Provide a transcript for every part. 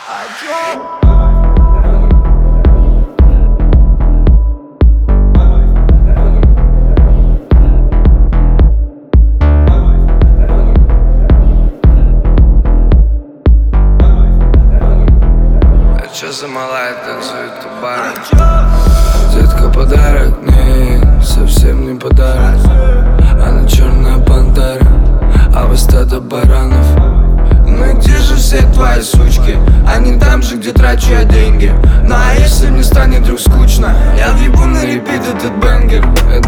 Чё за малая танцует у бара? Детка, подарок? Не, совсем не подарок. Она черная пантера, а вы стадо баранов. Ну и где же все твои сучки? Они там же, где трачу я деньги. Ну а если мне станет вдруг скучно, я въебу на репит этот бенгер.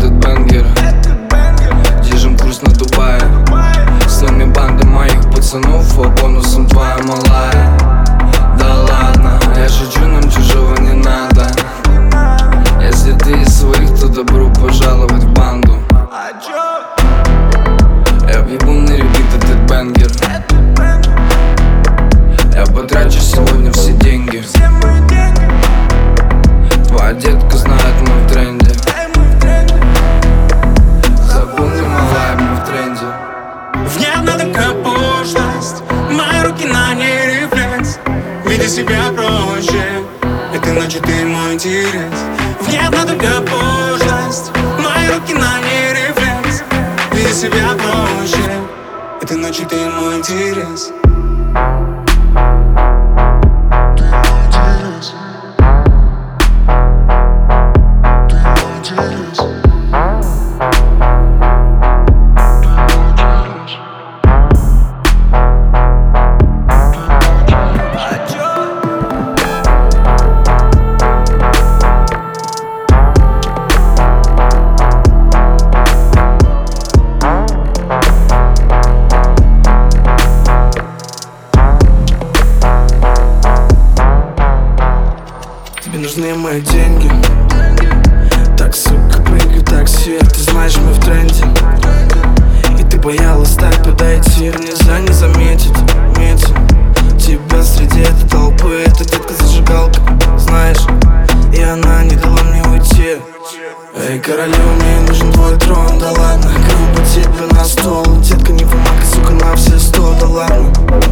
Держим курс на Дубае. С нами банда моих пацанов, а бонусом твоя малая. Да ладно, я шучу, нам чужого не надо. Если ты из своих, то добро пожаловать в банду. Я въебу на репит этот бенгер. Я потрачу сегодня все деньги. Твоя детка знает, мы в тренде. Запомни, малая, мы в тренде. Внятна такая пошлость, мои руки на ней рефлекс. Веди себя проще, этой ночью ты мой интерес. Внятна такая пошлость, мои руки на ней рефлекс. Веди себя проще, этой ночью ты мой интерес. Тебе нужны мои деньги. Так, сука, прыгай в такси. Ты знаешь, мы в тренде. И ты боялась так подойти. Нельзя не заметить, тебя среди этой толпы. Эта детка зажигалка, знаешь. И она не дала мне уйти. Эй, королева, мне нужен твой трон. Да ладно, грубо тебе на стол. Детка, не помогай, сука, на все 100. Да ладно.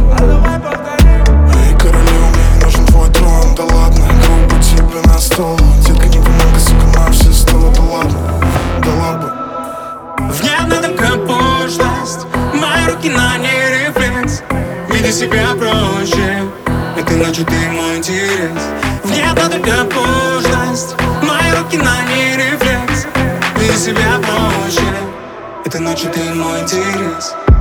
Эй, королева, мне нужен твой трон. Да ладно, грубо тебе на стол. Детка, не помогай, сука, на все 100. Да ладно, да ладно. Внятна такая пошлость, мои руки на ней рефлекс. Веди себя проще, этой ночью ты мой интерес. Внятна такая пошлость, мои руки на ней рефлекс. Веди себя проще, этой ночью ты мой интерес.